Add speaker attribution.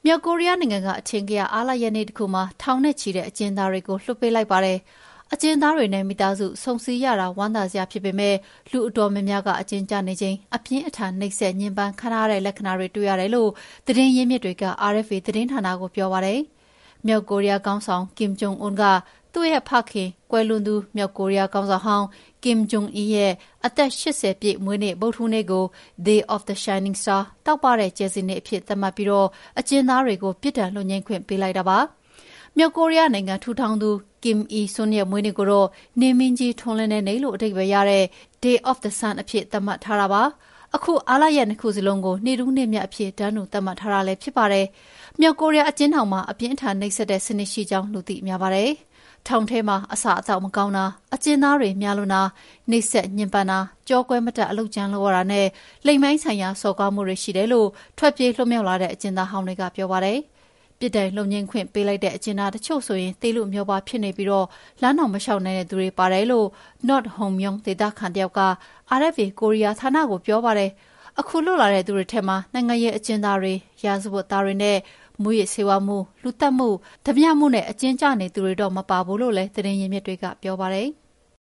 Speaker 1: မြောက်ကိုရီးယားနိုင်ငံကအထင်ကရအားလပ်ရက်နေ့တစ်ခုမှာထောင်နဲ့ချီတဲ့အကျဉ်းသားတွေကိုလွှတ်ပေးလိုက်ပါတယ်။အကျဉ်းသားတွေနဲ့မိသားစုဆုံစည်းရတာဝမ်းသာစရာဖြစ်ပေမဲ့လူအတော်များများကအကျဉ်းကျနေချိန်အပြင်းအထန်နှိပ်စက်ညှဉ်းပန်းခံရတဲ့လက္ခဏာတွေတွေ့ရတယ်လို့သတင်းရင်းမြစ်တွေက RFA သတင်းဌာနကိုပြောပါတယ်။မြောက်ကိုရီးယားခေါင်းဆောင်ကင်ဂျုံအွန်းကသူ့ရဲ့ဖခင်ကွယ်လွန်သူမြောက်ကိုရီးယားခေါင်းဆောင်ဟောင်းကင်ဂျုံအီရဲ့အသက်80ပြည့်မွေးနေ့ဗုဒ္ဓဟူးနေ့ကို Day of the Shining Star တောက်ပတဲ့ကျယ်စင်နေ့အဖြစ်သတ်မှတ်ပြီးအကျဉ်းသားတွေကိုပြစ်ဒဏ်လွတ်ငြိမ်းခွင့်ပေးလိုက်တာပါ။မြောက်ကိုရီးယားနိုင်ငံထူထောင်သူကင်အီဆွန်းရဲ့မွေးနေ့ကိုတော့နေမင်းကြီးထွန်းလင်းတဲ့နေ့လို့အဓိပ္ပာယ်ရတဲ့ Day of the Sun အဖြစ်သတ်မှတ်ထားတာပါ။အခုအားလပ်ရက်နှစ်ခုစလုံးကိုနေ့ထူးနေ့မြတ်အဖြစ်တန်းတူသတ်မှတ်ထားတာလည်းဖြစ်ပါတယ်။မြောက်ကိုရီးယားအကျဉ်းထောင်မှာအပြင်းအထန်နှိပ်စက်တဲ့စနစ်ရှိကြောင်းလူသိများပါတယ်။ထောင်ထဲမှာအစာအသောက်မကောင်းတာအကျဉ်းသားတွေများလွန်းတာနှိပ်စက်ညှဉ်းပန်းတာကြောကွဲမတတ်အလုပ်ကြမ်းလုပ်ရတာနဲ့လိမ်မိုင်းဆိုင်ရာစော်ကားမှုတွေရှိတယ်လို့ထွက်ပြေးလွတ်မြောက်လာတဲ့အကျဉ်းသားဟောင်းတွေကပြောပါတယ်။ပြစ်ဒဏ်လုံငင်းခွင့်ပေးလိုက်တဲ့အကျဉ်းသားတချို့ဆိုရင်တေးလို့မျိုးပါဖြစ်နေပြီးလမ်းတော်မလျှောက်နိုင်တဲ့သူတွေပါတယ်လို့ North Hong-myung ဒေသခံတယောက်က RFA ကိုရီးယားဌာနကိုပြောပါတယ်။အခုလွတ်လာတဲ့သူတွေထဲမှာနိုင်ငံရေးအကျဉ်းသားတွေရာဇဝတ်သားတွေနဲ့မူရစ်ဆေးဝါးမှုလူသတ်မှုဓမြမှုနဲ့အကျဉ်းကျနေသူတွေတော့မပါဘူးလို့လည်းသတင်းရင်းမြစ်တွေကပြောပါတယ်။